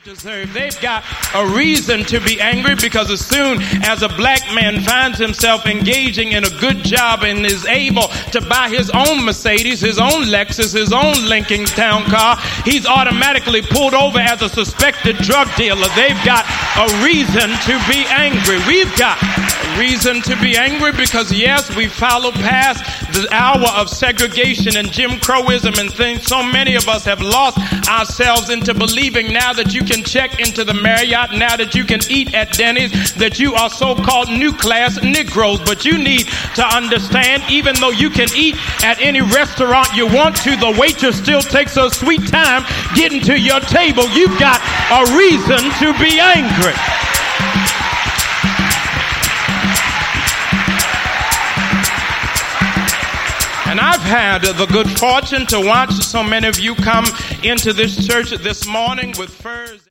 deserve. They've got a reason to be angry because as soon as a black man finds himself engaging in a good job and is able to buy his own Mercedes, his own Lexus, his own Lincoln Town car, he's automatically pulled over as a suspected drug dealer. They've got a reason to be angry. We've got a reason to be angry because, yes, we follow past the hour of segregation and Jim Crowism and things. So many of us have lost ourselves into believing now that you can check into the Marriott, now that you can eat at Denny's, that you are so-called new class Negroes. But you need to understand, even though you can eat at any restaurant you want to, the waitress still takes her sweet time getting to your table. You've got a reason to be angry. And I've had the good fortune to watch so many of you come into this church this morning with furs.